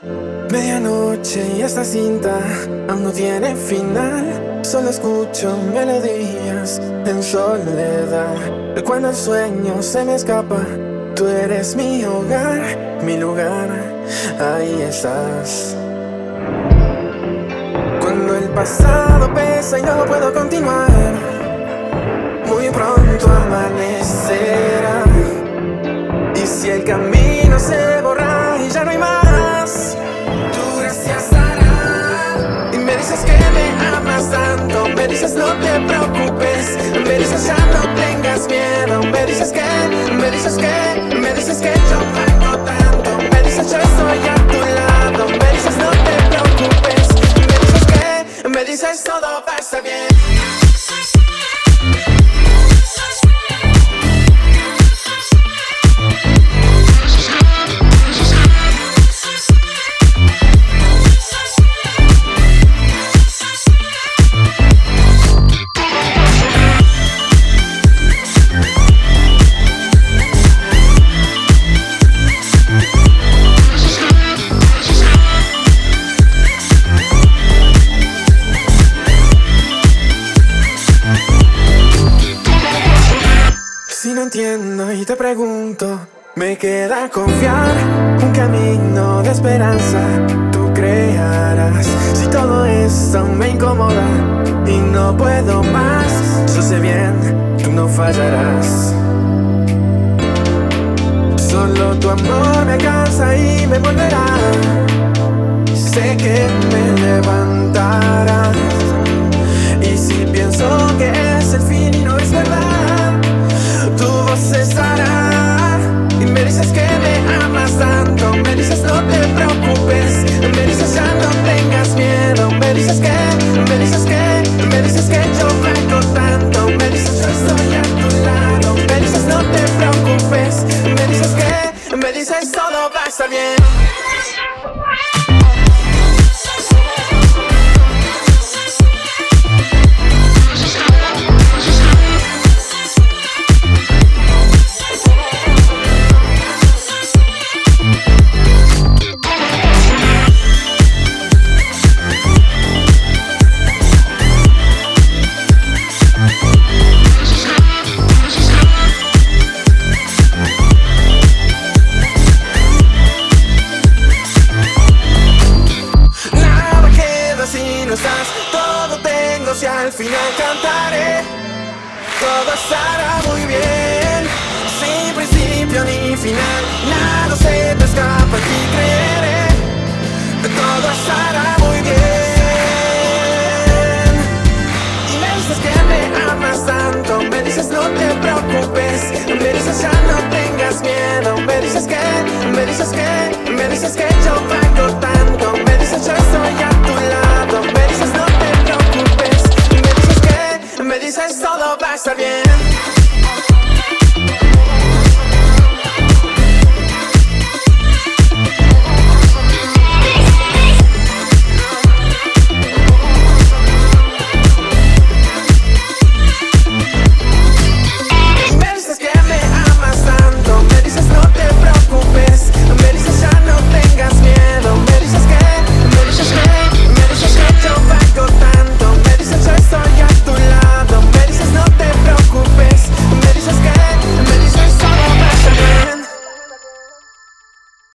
Medianoche y esta cinta aún no tiene final. Solo escucho melodías en soledad. Cuando el sueño se me escapa, tú eres mi hogar, mi lugar, ahí estás. Cuando el pasado pesa y no puedo continuar, muy pronto amanecerá. Y si el camino se borra y ya no hay más, tu gracia estará. Y me dices que me amas tanto, me dices no te preocupes, me dices ya no tengas miedo, me dices que yo valgo tanto, me dices yo estoy a tu lado, me dices no te preocupes, me dices todo va a estar bien. Si no entiendo y te pregunto, me queda confiar, un camino de esperanza tú crearás. Si todo esto me incomoda y no puedo más, yo sé bien, tú no fallarás. Solo tu amor me alcanza y me volverá. Sé que me levantarás. Y si pienso que es el fin y no es verdad, tu voz estará. Y me dices que me amas tanto, me dices no te preocupes, me dices ya no tengas miedo, me dices que yo valgo tanto, me dices yo estoy a tu lado, me dices no te preocupes, me dices todo va a estar bien. Todo tengo si al final cantaré, todo estará muy bien, sin principio ni final, nada se te escapa, aquí creeré, todo estará muy bien. Y me dices que me amas tanto, me dices no te preocupes, me dices ya no